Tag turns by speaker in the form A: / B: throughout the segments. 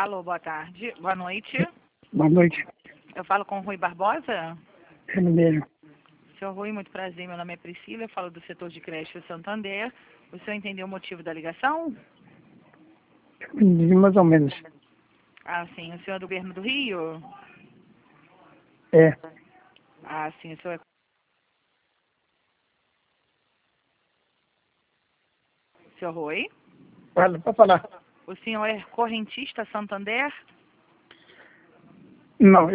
A: Alô, boa tarde. Boa noite.
B: Boa noite.
A: Eu falo com o Rui Barbosa?
B: É mesmo.
A: Senhor Rui, muito prazer. Meu nome é Priscila, eu falo do setor de creche Santander. O senhor entendeu o motivo da ligação?
B: Mais ou menos.
A: Ah, sim. O senhor é do governo do Rio?
B: É.
A: Ah, sim. O senhor é... Senhor Rui?
B: Fala, pode falar.
A: O senhor é correntista Santander?
B: Não,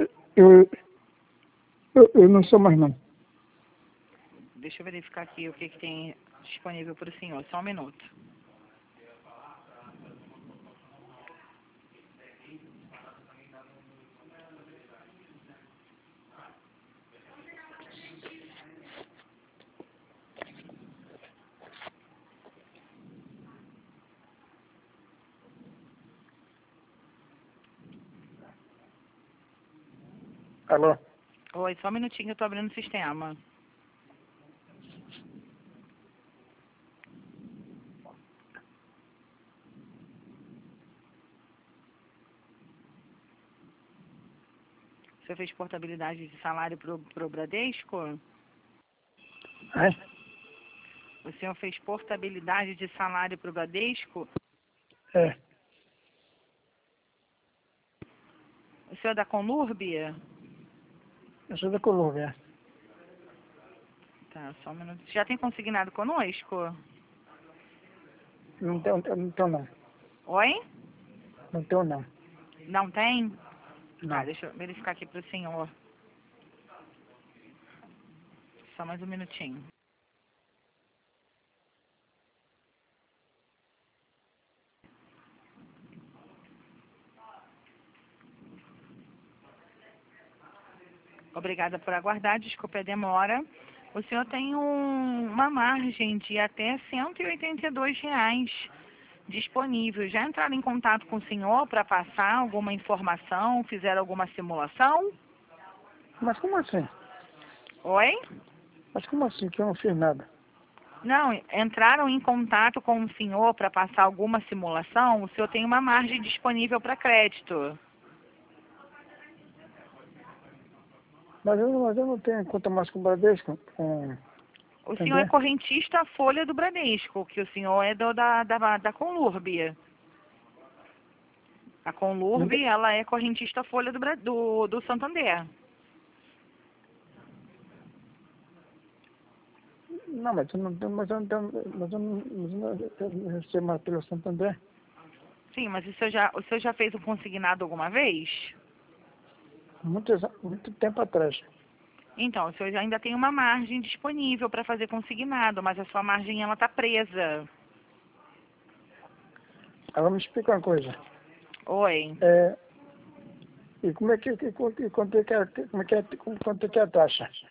B: eu não sou mais não.
A: Deixa eu verificar aqui o que tem disponível para o senhor. Só um minuto.
B: Alô?
A: Oi, só um minutinho que eu estou abrindo o sistema. O senhor fez portabilidade de salário para o Bradesco?
B: É?
A: O senhor fez portabilidade de salário para o Bradesco?
B: É.
A: O senhor é da Conlurbia?
B: Eu sou da Colômbia.
A: Tá, só um minuto. Já tem consignado conosco?
B: Não tenho não.
A: Oi?
B: Não tenho não.
A: Não tem? Tá,
B: Não.
A: deixa eu verificar aqui para o senhor. Só mais um minutinho. Obrigada por aguardar, desculpe a demora. O senhor tem uma margem de até R$ 182 disponível. Já entraram em contato com o senhor para passar alguma informação, fizeram alguma simulação?
B: Mas como assim?
A: Oi?
B: Mas como assim que eu não fiz nada?
A: Não, entraram em contato com o senhor para passar alguma simulação? O senhor tem uma margem disponível para crédito.
B: Mas eu não tenho conta mais com o Bradesco.
A: O senhor é
B: Entendeu?
A: correntista Folha do Bradesco, que o senhor é da Conlurb. A Conlurb, ela é correntista Folha do Santander.
B: Não, mas eu não tenho, eu não recebo mais pelo Santander.
A: Sim, mas o senhor já fez um consignado alguma vez?
B: Muito tempo atrás.
A: Então, o senhor já ainda tem uma margem disponível para fazer consignado, mas a sua margem ela está presa.
B: Agora me explica uma coisa.
A: Oi.
B: E como é que, quanto é que é a taxa?